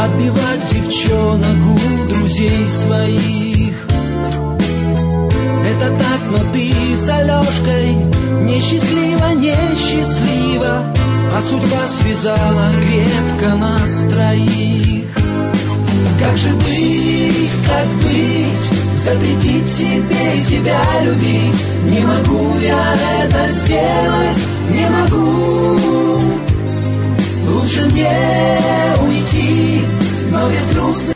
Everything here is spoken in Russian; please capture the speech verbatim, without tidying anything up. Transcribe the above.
отбивать девчонок у друзей своих. Это так, но ты с Алешкой несчастлива, несчастлива, а судьба связала крепко нас троих. Как же быть, как быть, запретить себе тебя любить? Не могу я это сделать, не могу. Лучше мне уйти, но без грустных